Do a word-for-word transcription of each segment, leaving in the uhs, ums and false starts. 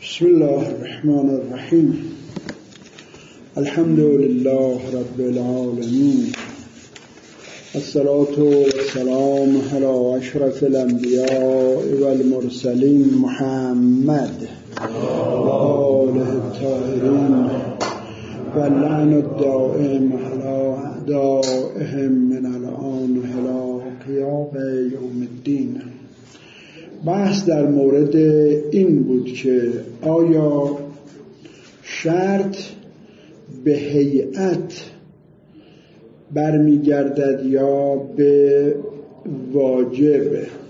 بسم الله الرحمن الرحیم. الحمد لله رب العالمین، الصلاة والسلام علی اشرف الانبیاء والمرسلین محمد و آله الطاهرین و اللعن الدائم علی اعدائهم من الآن الی قیام یوم الدین. بحث در مورد این بود که آیا شرط به هیئت برمیگردد یا به واجب؟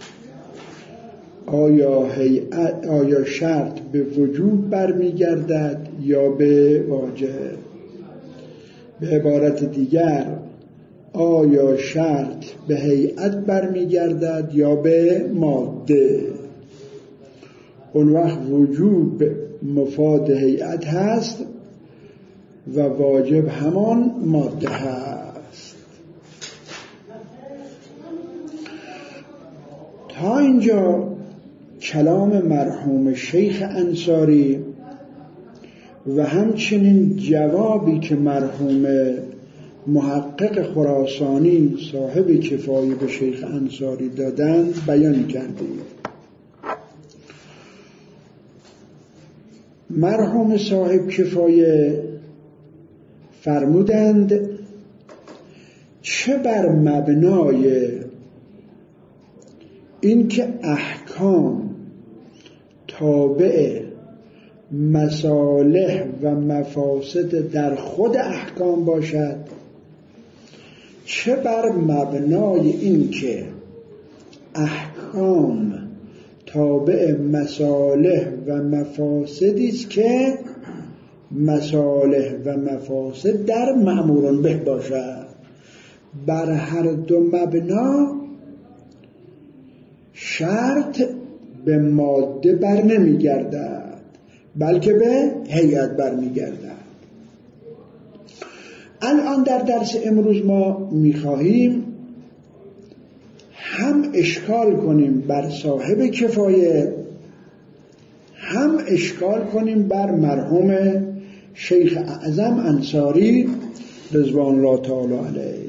آیا هیئت آیا شرط به وجوب برمیگردد یا به واجب؟ به عبارت دیگر، آیا شرط به هیئت برمیگردد یا به ماده؟ اون وقت وجوب مفاد هیئت هست و واجب همان ماده هست. تا اینجا کلام مرحوم شیخ انصاری و همچنین جوابی که مرحوم محقق خراسانی صاحب کفایه به شیخ انصاری دادن بیان کردیم. مرحوم صاحب کفایه فرمودند چه بر مبنای اینکه احکام تابع مصالح و مفاسد در خود احکام باشد، چه بر مبنای این که احکام تابع مصالح و مفاسدی است که مصالح و مفاسد در مأمور به باشد، بر هر دو مبنا شرط به ماده بر نمی گردد بلکه به هیئت بر می گردد. الان در درس امروز ما می‌خواهیم هم اشکال کنیم بر صاحب کفایه، هم اشکال کنیم بر مرحوم شیخ اعظم انصاری رضوان الله تعالی علیه.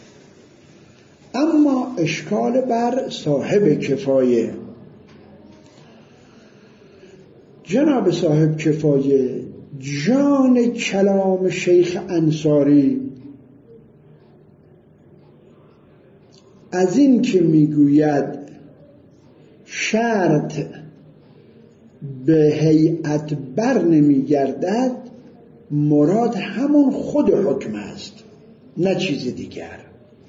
اما اشکال بر صاحب کفایه، جناب صاحب کفایه جان کلام شیخ انصاری از این که میگوید شرط به هیئت بر نمیگردد، مراد همون خود حکم است نه چیز دیگر.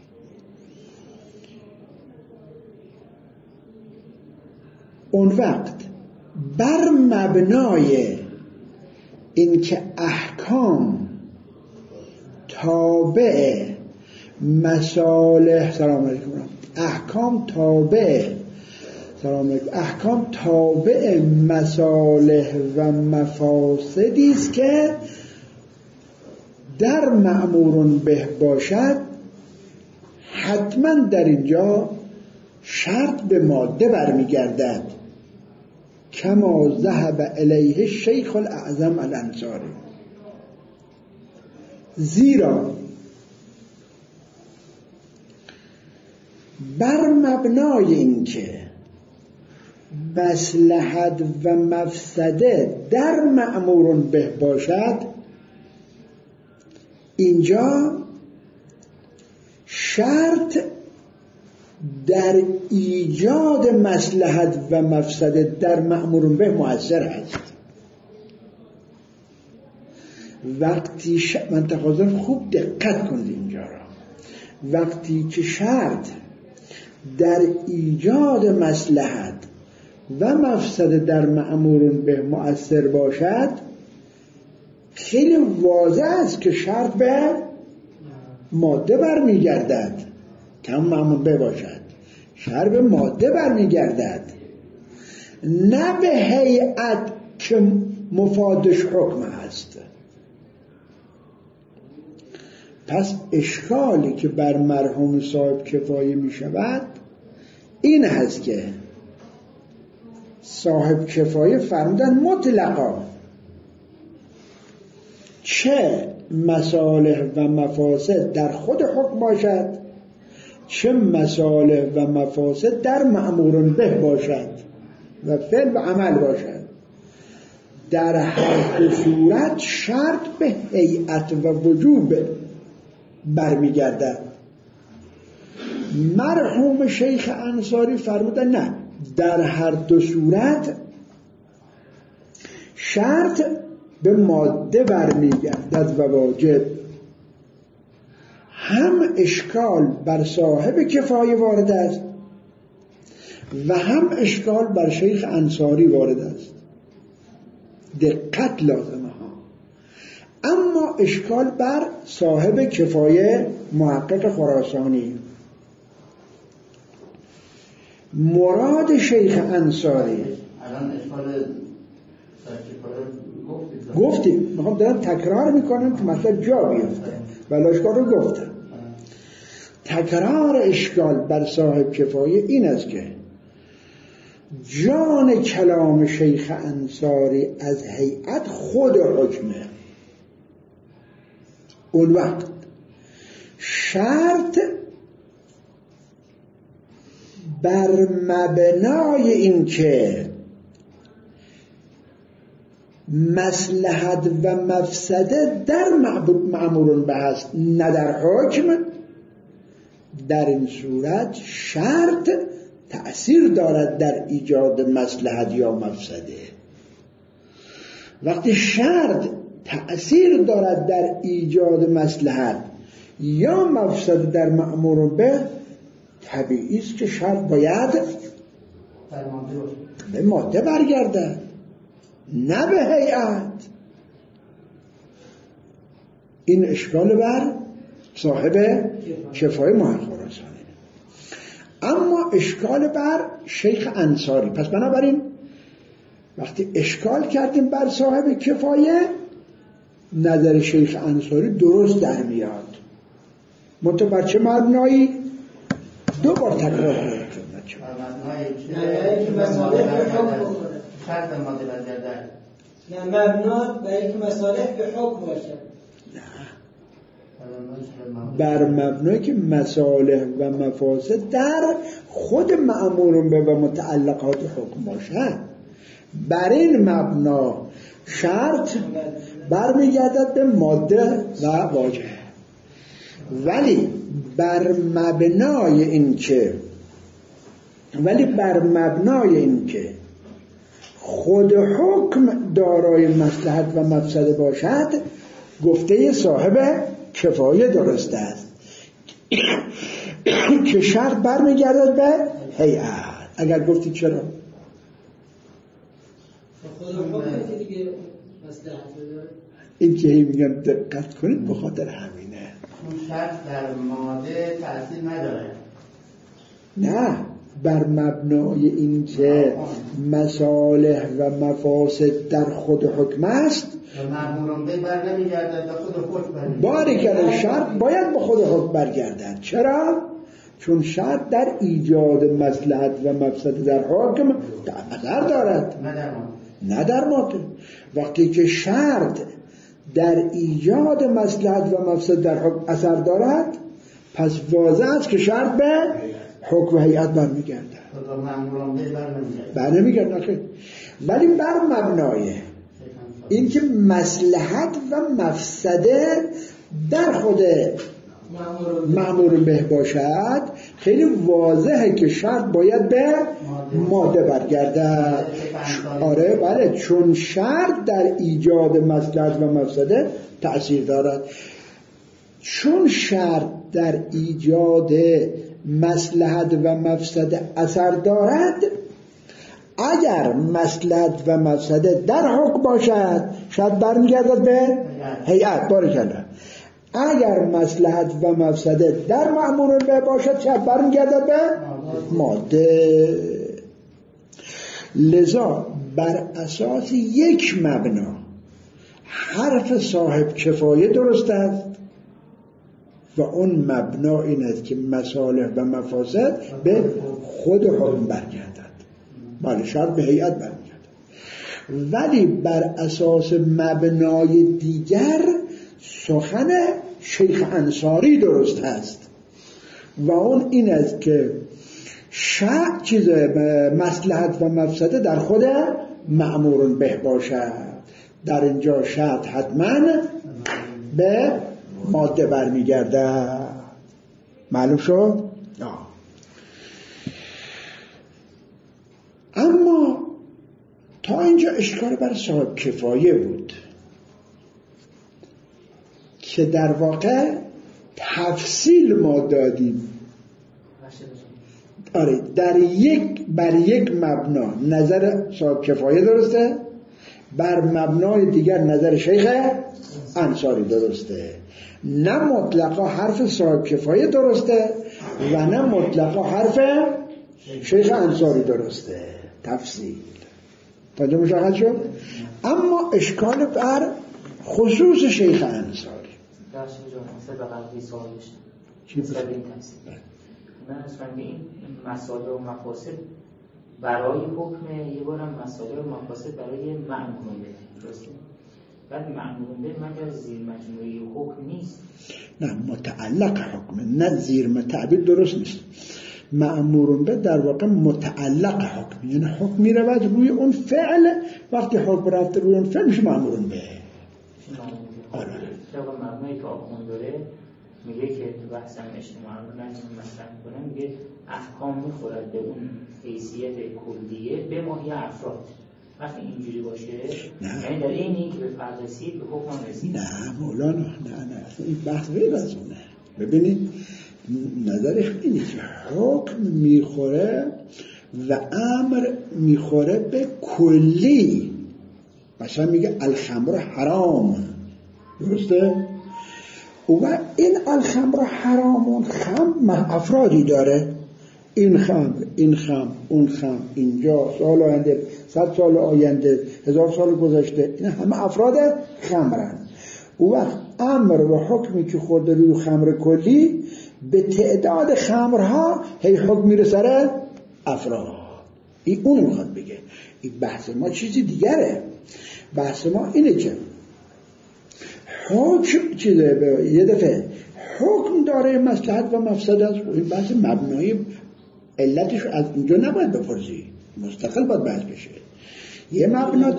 اون وقت بر مبنای اینکه احکام تابع مصالح سلام علیکم احکام تابع سلام علیکم احکام تابع مصالح و مفاسدی است که در مأمور به باشد، حتما در اینجا شرط به ماده برمیگردد، کما ذهب الیه شیخ الاعظم الانصاری. زیرا بر مبنای اینکه مصلحت و مفسده در مأمور به باشد، اینجا شرط در ایجاد مصلحت و مفسده در مأمور به مؤثر است. وقتی ش... من تقاضا خوب دقت کنید اینجا را، وقتی که شرط در ایجاد مصلحت و مفسده در مأمور به مؤثر باشد، خیلی واضح است که شرط به ماده برمیگردد که هم مأمور به باشد، شرط به ماده برمیگردد نه به هیئت که مفادش حکم است. پس اشکالی که بر مرحوم صاحب کفایه می شود این هست که صاحب کفایه فرمودن مطلقا چه مصالح و مفاسد در خود حکم باشد، چه مصالح و مفاسد در مأمور به باشد و فعل و عمل باشد، در هر دو صورت شرط به هیئت و وجوب برمیگردد. مرحوم شیخ انصاری فرمودن نه، در هر دو صورت شرط به ماده برمیگردد و واجب. هم اشکال بر صاحب کفایه وارد است و هم اشکال بر شیخ انصاری وارد است. دقت لازمه ها. اما اشکال بر صاحب کفایه محقق خراسانی. مراد شیخ انصاری الان اشکال گفتیم، میخوام دارم تکرار میکنم که مثلا جا بیفته ولی اشکال رو گفتم. تکرار اشکال بر صاحب کفایه این است که جان کلام شیخ انصاری از هیئت خود حکمه. اون وقت شرط بر مبنای این که مصلحت و مفسده در مأمور به است نه در حکم، در این صورت شرط تأثیر دارد در ایجاد مصلحت یا مفسده. وقتی شرط تأثیر دارد در ایجاد مصلحت یا مفسده در مأمور به، طبیعی است که شرط باید به ماده برگردد نه به هیئت. این اشکال بر صاحب کفایه محقق خراسانی. اما اشکال بر شیخ انصاری. پس بنابراین وقتی اشکال کردیم بر صاحب کفایه، نظر شیخ انصاری درست در میاد. منتها بر چه مبنایی؟ دو بار تکرار کنید. شرط ماده برگردد. نه مبنا برای اینکه مصالح به حکم باشد. نه، بر مبنایی که مصالح و مفاسد در خود مأمور به و متعلقات حکم باشد. بر این مبنا شرط برمیگردد به ماده و واجه. ولی بر مبنای این که ولی بر مبنای این که خود حکم دارای مصلحت و مفسده باشد، گفته صاحب کفایه درست است که شرط برمیگردد به هیئت. اگر گفتی چرا؟ خود حکم که دیگه مصلحت داره. این که هی میگن دقت کنید به خاطر همینه. اون شرط در ماده تأثیر نداره. نه، بر مبنای این که مصالح و مفاسد در خود حکم است، مأموران به بر نمیگردد به خود حکم برمیگردد. باری که شرط باید به خود حکم برگردد. چرا؟ چون شرط در ایجاد مصلحت و مفسد در حکم اثر دارد، نه در ماده. نه در ماده. وقتی که شرط در ایجاد مصلحت و مفسد در حکم اثر دارد، پس واضح است که شرط به حکم و هیئت برمیگردد. مأموران به بر نمیگردد. بر نمیگردد. ولی بر مبنای این که مصلحت و مفسده در خود مأمور به باشد، خیلی واضحه که شرط باید به ماده برگردد. آره بله، چون شرط در ایجاد مصلحت و مفسده تأثیر دارد. چون شرط در ایجاد مصلحت و مفسده اثر دارد، اگر مصلحت و مفسده در حکم باشد، شرط برمیگردد به هیئت. بارکالله. اگر مصلحت و مفسده در مأمور به باشد، شرط برمیگردد به ماده. لذا بر اساس یک مبنا حرف صاحب کفایه درست است و اون مبنا این است که مصالح و مفاسد به خود حکم برگردد. بله شرط به هیئت برمیگرده، ولی بر اساس مبنای دیگر سخن شیخ انصاری درست هست و اون این است که شرط چیز مصلحت و مفسده در خود مأمور به باشد. در اینجا شرط حتما به ماده برمیگرده. معلوم شد؟ آه. اما تا اینجا اشکال بر صاحب کفایه بود که در واقع تفصیل ما دادیم. آره در یک بر یک مبنا نظر صاحب کفایه درسته، بر مبنای دیگر نظر شیخ انصاری درسته. نه مطلقا حرف صاحب کفایه درسته و نه مطلقا حرف شیخ انصاری درسته. تفصیل تا اینجا مشخص شد. اما اشکال بر خصوص شیخ انصاری درش اینجا مثل به قلبی سوال داشتم چی مثل به این تفصیل من اصلا به این مسائل و مفاسد برای حکم، یه بارم مسائل و مفاسد برای مأمورون به درسته؟ بعد مأمورون به مگر زیر مجموعه حکم نیست؟ نه متعلق حکم، نه زیر تعبیر درست نیست. مأمورون به در واقع متعلق حکم، یعنی حکم می رود روی اون فعل، وقتی حکم رفته روی اون فعل میشه مأمورون به. آره طبق مبنایی که آخوند داره میگه که تو بحث هم اجتماعی رو نجم مطرح کنه، میگه احکام میخورد به اون حیثیت کلیه به ماهی افراد. وقتی اینجوری باشه یعنی در این این که به فرد رسید به حکم رسید. نه مولانا، نه نه این بحث غیر از اونه. ببینید نظرش اینه که حکم میخوره و امر میخوره به کلی. مثلا میگه الخمر حرام، درسته؟ و این الخمر حرامون خمر افرادی داره، این خمر، این خمر، اون خمر، اینجا سال آینده، صد سال آینده، هزار سال گذشته، این همه افراد خمرن. و وقت امر و حکمی که خورده روی خمر کلی به تعداد خمرها هی حکم میره سر افراد. این اون میخواد بگه. این بحث ما چیزی دیگره. بحث ما اینه که حکم چیزه، یه دفعه حکم داره مصلحت و مفسد است. این بحث مبنایی علتش از اینجا نباید بپرسی، مستقل باید بحث بشه. یه مبنا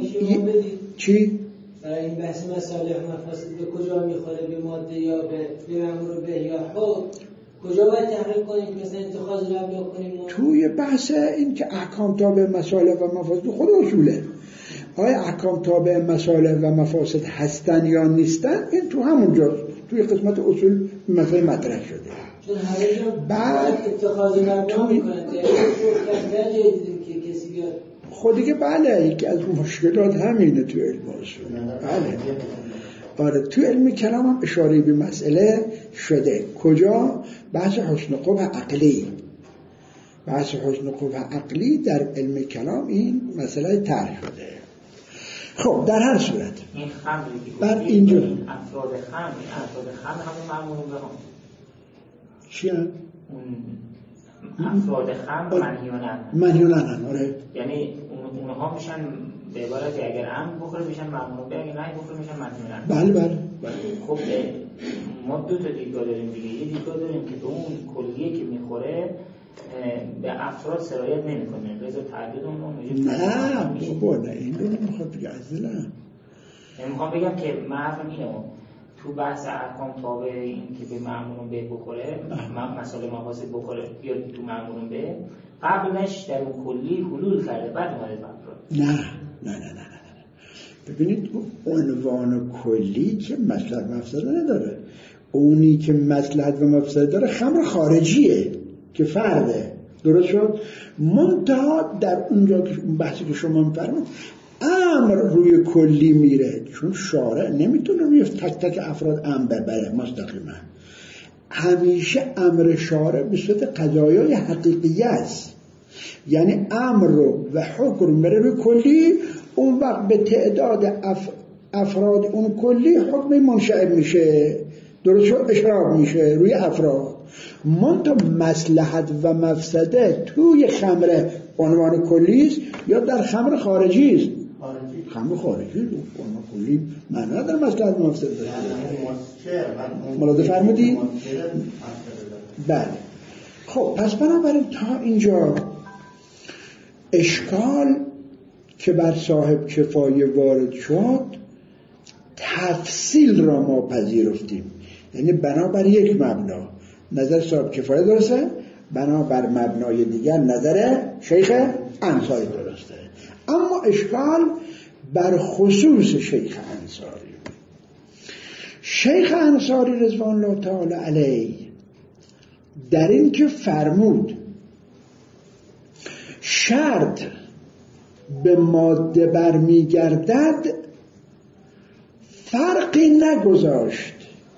چی؟ برای این بحث مصالح مفاسد به کجا میخوره؟ به ماده یا به مأمور به یا حکم؟ کجا باید تحقیق کنیم که مثلا اتخاذ رو کنیم؟ توی بحث این که احکام تابع مصالح و مفاسد خود اصوله. آیا احکام تابع مصالح و مفاسد هستن یا نیستن؟ این تو همونجا توی قسمت اصول مثلا مطرح شده. چون همه جا بعد اتخاذ مبنا میکنن. یعنی در جایی دیدیم که کسی بیاد خودی که بله یکی از مشکلات همینه تو علم اصول. بله آره تو علم کلام هم اشاره به مسئله شده. کجا؟ بحث حسن قبح عقلی. بحث حسن قبح عقلی در علم کلام این مسئله طرح شده. خب در هر صورت این خمری که بر اینجا افراد خمر، این افراد خمر همون مأمورون به هم چی هم؟ افراد خمر منهیون عنه. منهیون عنه آره. یعنی اونها میشن به عبارتی اگر هم بخوره میشن مأمورون به، اگر نه بخوره میشن منهیون عنه. بله بله. خب ما دو تا دیدگاه داریم دیگه. یه دیدگاه داریم که به اون کلیه که میخوره به افراد سرایت نمیکنه، رضا تعدد اون میشه. نه بابا نه این رو نمیخواد بگه عزیزم. من میخوام بگم که من حرفم اینه تو بحث احکام تابع این که به مأمورون به بخوره، مسائل مفاسد بخوره یا تو مأمورون به، قبلش در اون کلی حلول کرده بعد اومده به افراد. نه نه نه نه نه ببینید عنوان کلی که مصلحت مفسد نداره. اونی که مصلحت و مفسد داره خمر خارجیه که فرده. درست شد؟ منتها در اونجا که بحثی که شما می‌فرمایید امر روی کلی میره، چون شارع نمیتونه روی تک تک افراد امر ببره مستقیما. همیشه امر شارع به صورت قضایای حقیقی است. یعنی امر رو و حکم رو میره روی کلی، اون وقت به تعداد اف... افراد اون کلی حکم منشعب میشه. درست شد؟ اشراق میشه روی افراد. منتها مصلحت و مفسده توی خمر عنوان کلی است یا در خمر خارجی است؟ خارجی. خمر خارجی عنوان کلی معنی نداره مصلحت مفسد داره. ملاحظه فرمودید؟ بله. خب پس بنابراین تا اینجا اشکال که بر صاحب کفایه وارد شد تفصیل را ما پذیرفتیم، یعنی بنابر یک مبنا نظر صاحب کفایه درسته، بنابر مبنای دیگر نظر شیخ انصاری درسته. اما اشکال بر خصوص شیخ انصاری. شیخ انصاری رضوان الله تعالی علیه در این که فرمود شرط به ماده برمیگردد فرقی نگذاشت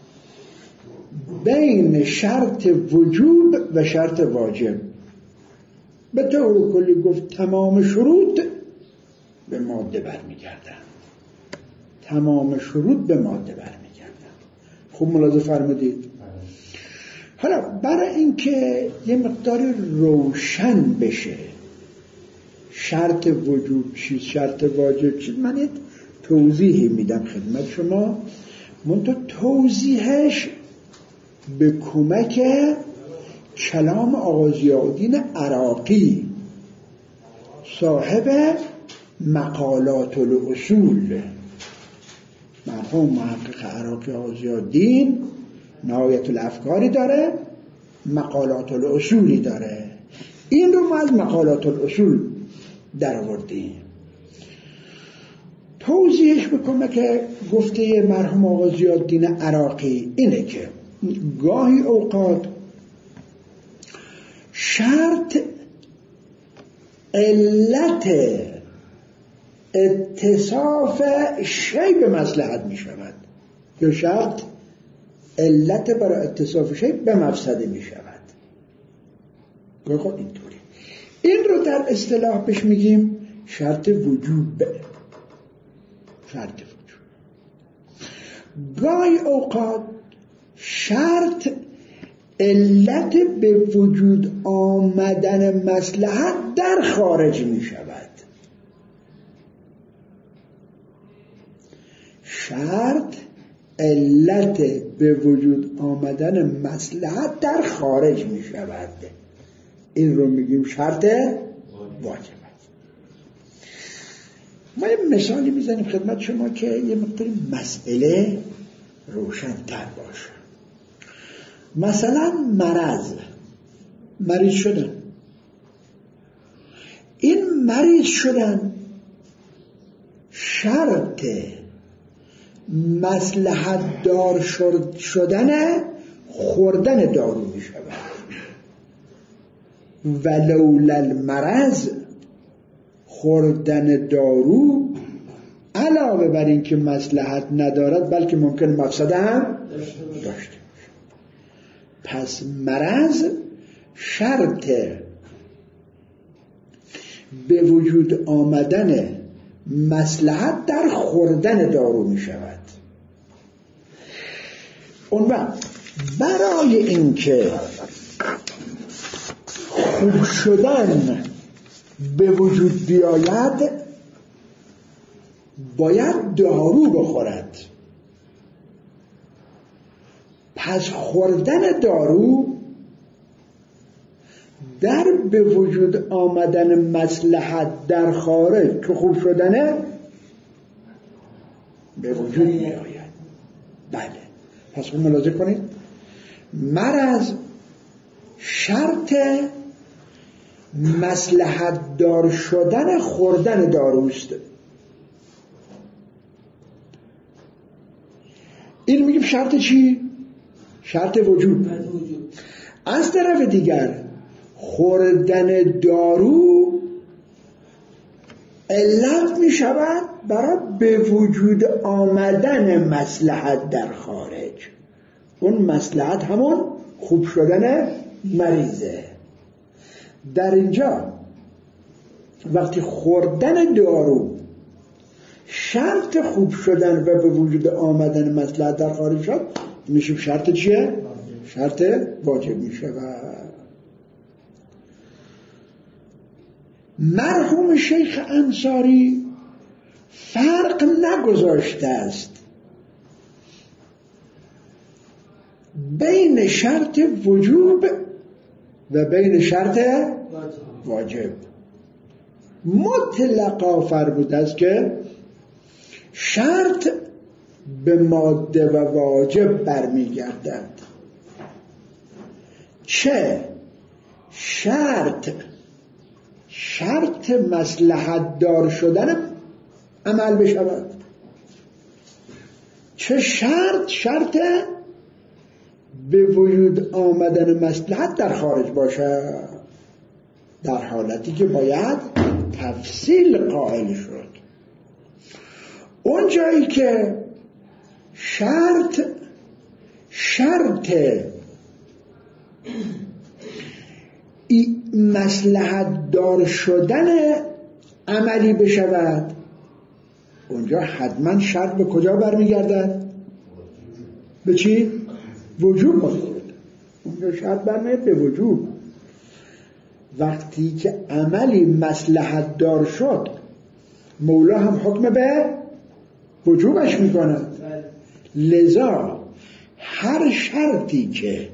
بین شرط وجوب و شرط واجب. به طور کلی گفت تمام شروط به ماده برمیگردن، تمام شروط به ماده برمیگردن. خوب ملاحظه فرمودید؟ حالا برای اینکه یه مقدار روشن بشه شرط وجوب چیست شرط واجب چیست، من یه توضیحی میدم خدمت شما. منتها توضیحش به کمک کلام آقا ضیاءالدین عراقی صاحب مقالات الاصول. مرحوم محقق عراقی آقا ضیاءالدین نهایت الافکاری داره، مقالات الاصولی داره. این رو ما از مقالات الاصول در آوردیم. توضیحش بکنم که گفته مرحوم آقا ضیاءالدین عراقی اینه که گاهی اوقات شرط علت اتصاف شیء به مصلحت می شود یا شرط علت برای اتصاف شیء به مفسده می شود. گاهی خود اینطوری. این رو در اصطلاح بهش میگیم شرط وجوب. شرط وجوب. گاهی اوقات شرط علت به وجود آمدن مصلحت در خارج می شود. شرط علت به وجود آمدن مصلحت در خارج می شود. این رو میگیم شرط واجب. ما یه مثالی میزنیم خدمت شما که یه مقدار مسئله روشن تر باشه. مثلا مرض، مریض شدن. این مریض شدن شرط مصلحت دار شدن خوردن دارو می شود. ولولا المرض خوردن دارو علاوه بر این که مصلحت ندارد بلکه ممکن مفسده هم داشته باشه. پس مرض شرط به وجود آمدن مصلحت در خوردن دارو می شود. اون وقت برای اینکه خوب شدن به وجود بیاید باید دارو بخورد. پس خوردن دارو در به وجود آمدن مصلحت در خارج که خوب شدنه به وجود می آید. بله. پس خوب ملاحظه کنید مرض شرط مصلحت دار شدن خوردن داروست. این میگیم شرط چی؟ شرط وجود. از طرف دیگر خوردن دارو علت می شود برای به وجود آمدن مصلحت در خارج. اون مصلحت همون خوب شدن مریضه. در اینجا وقتی خوردن دارو شرط خوب شدن و به وجود آمدن مصلحت در خارج شد میشه شرط چیه؟ شرط واجب میشه. و مرحوم شیخ انصاری فرق نگذاشته است بین شرط وجوب و بین شرط واجب. مطلقا فرموده است که شرط به ماده و واجب برمیگردد، چه شرط شرط مصلحت دار شدن عمل بشود، چه شرط شرط به وجود آمدن مصلحت در خارج باشد، در حالتی که باید تفصیل قائل شد. اون جایی که شرط شرط مصلحت دار شدن عملی بشود، اونجا حتما شرط به کجا برمیگردد؟ به چی؟ وجوب برمیگردد. اونجا شرط برمیگردد به وجوب. وقتی که عملی مصلحت دار شد، مولا هم حکم به وجوبش میکند. لذا هر شرطی که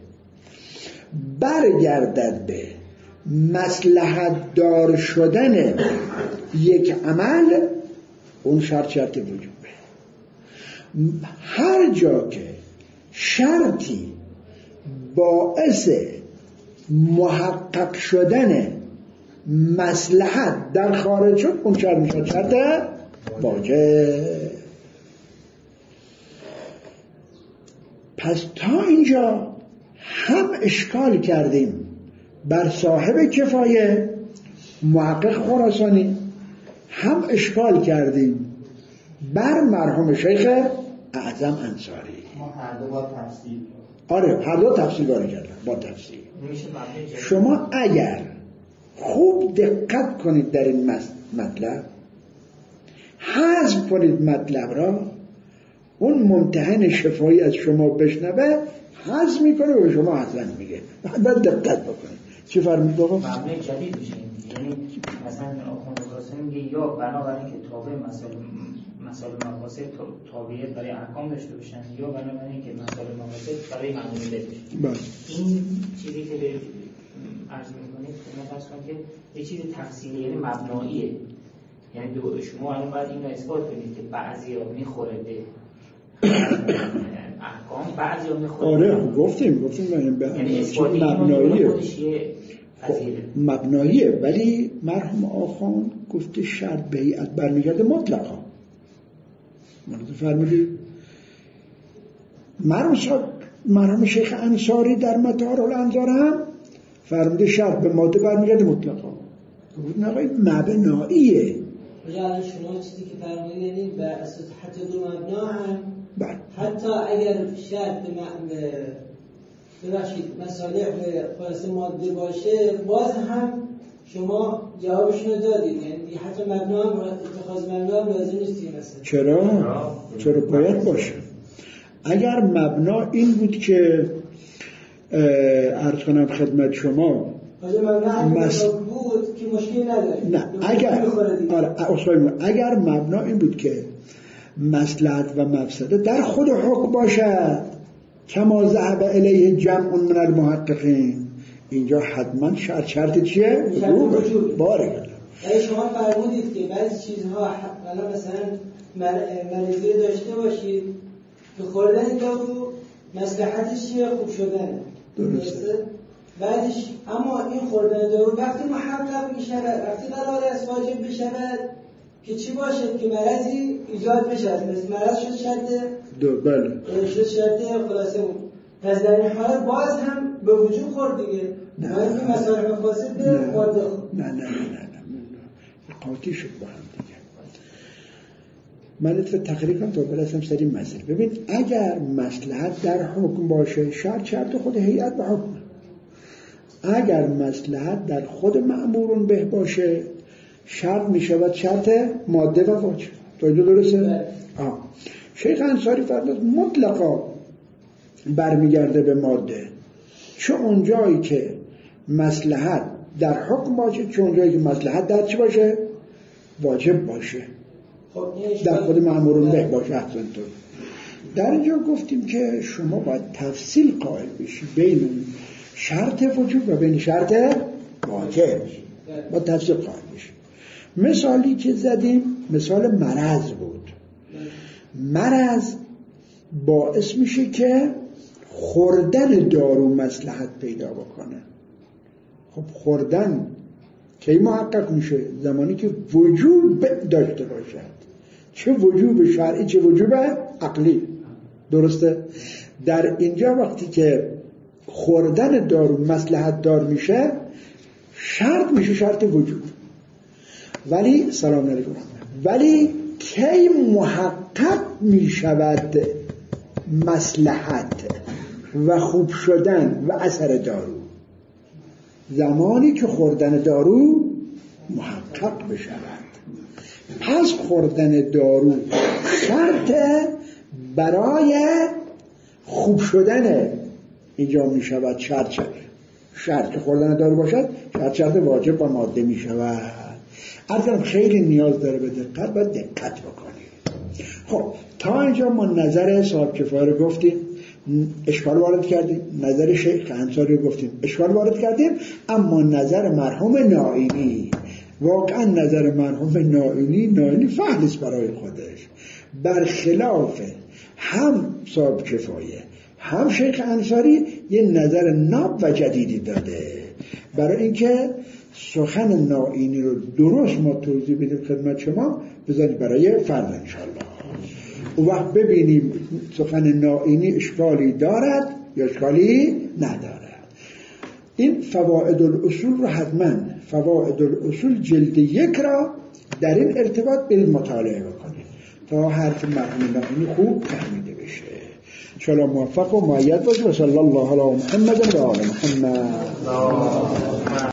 برگردد به مصلحت دار شدن یک عمل، اون شرط شرط وجوبه. هر جا که شرطی باعث محقق شدن مصلحت در خارج شد، اون شرط میشه شرط واجب. پس تا اینجا هم اشکال کردیم بر صاحب کفایه محقق خراسانی، هم اشکال کردیم بر مرحوم شیخ اعظم انصاری. ما هر دو با تفصیل آره هر دو تفصیل باره کردن با تفصیل. شما اگر خوب دقت کنید در این مطلب، حذف کنید مطلب را، اون ممتحن شفایی از شما بشنوه حذف میکنه و به شما حتما میگه. بعد دقت بکنید. چی فرمود بابا؟ مبنای جدید میشه. یعنی مثلا آخوند قاسم میگه یا بنابراین که تابع مسائل مسائل مقاصد تابعیت برای احکام داشته باشن، یا بنابراین که مسائل مقاصد برای معمولیت باشن. این چیزی که به عرض میکنید خدمت عرض کنید که یه چیز تفصیلی، یعنی مبناییه. یعنی شما الان باید این رو اثبات کنید که بعضیا میخوره به احکام، بعضیا میخوره. آره گفتیم گفتیم یعنی اثبات مبناییه. مبناییه، ولی مرحوم آخوند گفته شرط به هیئت برمیگرده مطلقا. من فرمودید مرحوم شیخ انصاری در مطار الانظار هم فرموده شرط به ماده برمیگرده مطلقا. گفت نه آقای مبناییه. الان شما چیزی که فرمودید یعنی به اساس حتی دو مبنا هم بله. حتی اگر شرط ببخشید مصالح خالص ماده باشه، باز هم شما جوابشون رو دادید. یعنی حتی مبنا هم اتخاذ مبنا هم لازم نیست مثلا. چرا؟ چرا باید باشه؟ اگر مبنا این بود که عرض کنم خدمت شما مس... بود که مشکل نداره. نه اگر آره اگر مبنا این بود که مصلحت و مفسده در خود حکم باشد، کما ذهب الیه جمع من المحققین، اینجا حتما شرط شرط چیه؟ وجوب. باره اگه شما فرمودید که بعضی چیزها حالا مثلا مریضی داشته باشید که خوردن دارو مصلحتش چیه؟ خوب شدن. درسته؟ بعدش اما این خوردن دارو وقتی محقق می شود، وقتی قرار است واجب بشود که چی باشد که مرضی ایجاد بشه، مثل مرض شد شرط دو بله شد شرط خلاصه بود. پس در این حالت باز هم به وجود خورد دیگه. نه نه مسائل مفاسد به ماده. نه نه نه نه قاطی شد با هم دیگه. من اتفاق تقریبا تا برسم سر این مسئله. ببین اگر مصلحت در حکم باشه، شرط شرط خود هیئت به حکم. اگر مصلحت در خود مأمورون به باشه، شرط می شود شرط ماده و واجب. تا اینجا درسته؟ آه. شیخ انصاری فرمود مطلقا برمیگرده به ماده، چون اون جایی که مصلحت در حکم باشه، چون جایی که مصلحت در چی باشه؟ واجب باشه، در خود مأمورون به باشه. احسنتون. در اینجا گفتیم که شما باید تفصیل قائل بشی بین شرط وجوب و بین شرط واجب، باید تفصیل قائل بشی. مثالی که زدیم مثال مرض بود. مرض باعث میشه که خوردن دارو مصلحت پیدا بکنه. خب خوردن کی محقق میشه؟ زمانی که وجوب داشته باشد، چه وجوب شرعی چه وجوب عقلی. درسته؟ در اینجا وقتی که خوردن دارو مصلحت دار میشه، شرط میشه شرط وجوب. ولی سلام علیکم، ولی کی محقق میشود مصلحت و خوب شدن و اثر دارو؟ زمانی که خوردن دارو محقق بشود. پس خوردن دارو شرط برای خوب شدن اینجا می شود. شرط شرط شرط که خوردن دارو باشد، شرط شرط واجب و ماده می شود. عرضم خیلی نیاز داره به دقت، باید دقت بکنید. خب تا اینجا ما نظر صاحب کفایه رو گفتیم، اشکال وارد کردیم، نظر شیخ انصاری رو گفتیم، اشکال وارد کردیم. اما نظر مرحوم نائینی، واقعا نظر مرحوم نائینی نائینی فحلس برای خودش، برخلاف هم صاحب کفایه هم شیخ انصاری یه نظر ناب و جدیدی داده. برای اینکه سخن نائینی رو درست ما توضیح بدیم خدمت شما، بذارید برای فردا انشالله. اون وقت ببینیم سخن نائینی اشکالی دارد یا اشکالی ندارد. این فوائد الاصول رو حتما، فوائد الاصول جلد یک را در این ارتباط برید مطالعه بکنید تا حرف مرحوم نائینی خوب فهمیده بشه. انشاءالله موفق و مؤید باشید. و صلی الله علی محمد و آل محمد.